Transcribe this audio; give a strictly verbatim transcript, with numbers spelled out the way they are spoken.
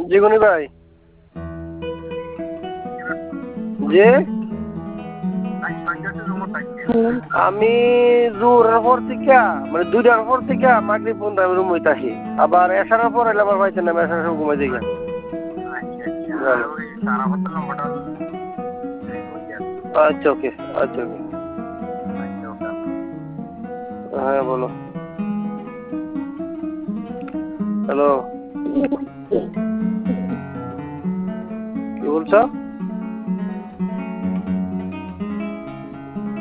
জীবনী ভাই যে আমি জোরের পর থেকে মানে দুইটার পর থেকে মাগরিব পর্যন্ত আমি রুম হইতাছি আবার এসার পর এলে আমার পাইতেন না এসার সময় ঘুমাই দিই আচ্ছা ওকে আচ্ছা ওকে হ্যাঁ বলো হ্যালো কি বলছো